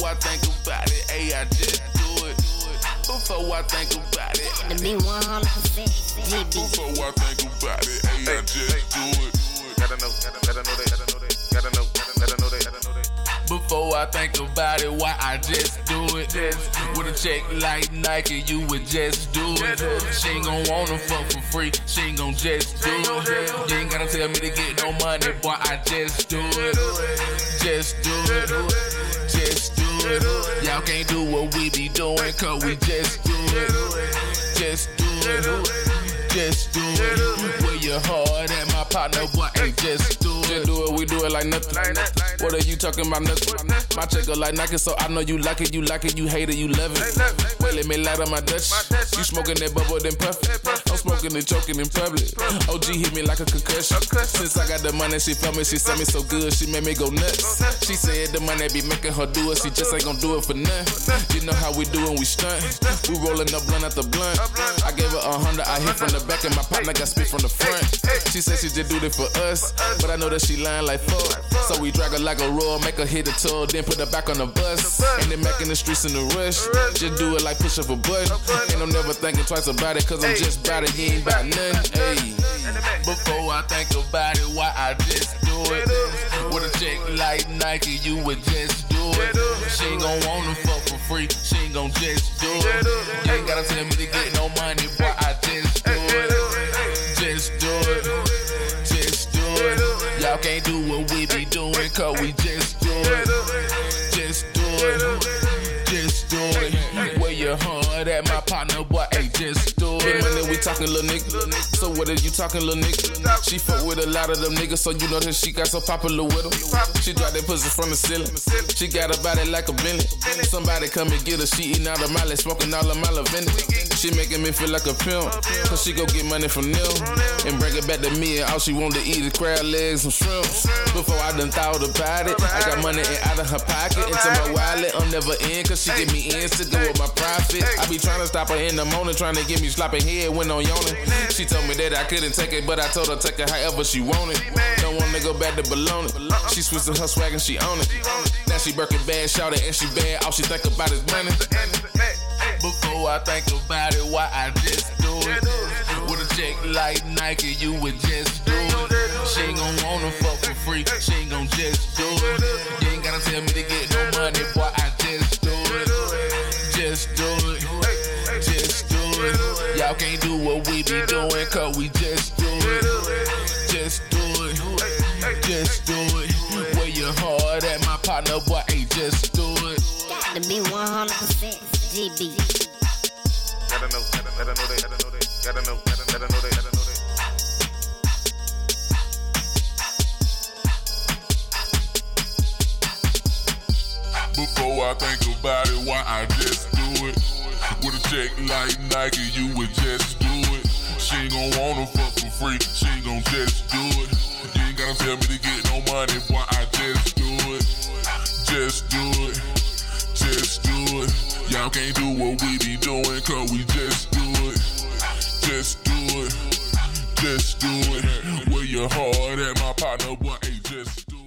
I think about it, ayy, I just do it. Before I think about it, To be 100% GB. before I think about it, ayy, I just do it. Gotta know that. Before I think about it, why I just do it. With a check like Nike, you would just do it. She ain't gon' wanna fuck for free, she ain't gon' just do it. You ain't gotta tell me to get no money, boy, I just do it. Just do it, just do it. Y'all can't do what we be doing, cause we just do it. Just do it, just do it. Where your heart at, my partner, boy, ain't just do it. Just do it, we do it like nothing. What are you talking about, nothing? My checker like Nike, so I know you like it, you hate it, you love it. Wait, let me light up my Dutch. You smoking that bubble, then puff it. I'm smoking and choking in public. OG hit me like a concussion. Since I got the money, she felt me, she said me so good, she made me go nuts. She said the money be making her do it, she just ain't gon' do it for nothing. You know how we do and we stunt. We rolling up blunt after blunt. I gave her 100, I hit from the back and my partner got spit from the front. She said she just do it for us, but I know that she lying like fuck. So we drag her like a roar, make her hit the tub, then put her back on the bus. And then back in the streets in the rush. Just do it like push up a button. And I'm never thinking twice about it, cause I'm just about it, he ain't about nothing. Ayy. Before I think about it, why I just do it. With a check like Nike, you would just do it. She ain't gon' wanna fuck for free, she ain't gon' just do it. You ain't gotta tell me to get no money, boy, I just do it. Just do it, just do it. Y'all can't do what we be doing, cause we just do it. Just do it, just do it. Where your heart at, my partner, boy, ain't just do it. Money, we talking, little nigga. So what are you talking, little nigga? She fuck with a lot of them niggas, so you know that she got so popular with them. She drop that pussy from the ceiling. She got a body like a Bentley. Somebody come and get her, she eating all the Miley, smoking all the Lavender. She making me feel like a pimp, cause she go get money from them and bring it back to me, and all she want to eat is crab legs and shrimps. Before I done thought about it, I got money in out of her pocket into my wallet. I'm never in, cause she give me ends to go with my profit. I be trying to stop her in the morning, trying to give me sloppy head when I'm yawning. She told me that I couldn't take it, but I told her take it however she wanted. Don't wanna go back to baloney. She switched to her swag and she own it. Now she Birkin bad, shout it, and she bad. All she think about is money. Before I think about it, why I just do it. With a check like Nike, you would just do it. She ain't gon' wanna fuck for free, she ain't gon' just do it. You ain't gotta tell me to get no money, boy, I just do it. Just do it, just do it. Y'all can't do what we be doing, cause we just do it. Just do it, just do it. Where your heart at, my partner, boy, ain't just do it. Got to be 100% GB. Gotta know that. Before I think about it, why I just do it. With a check like Nike, you would just do it. She ain't gon' wanna fuck for free, she ain't gon' just do it. You ain't gotta tell me to get no money, boy, I just do it. Just do it, just do it. Y'all can't do what we be doing, cause we just do it. Just do it, just do it. Where your heart at, my partner, boy, ain't just do it.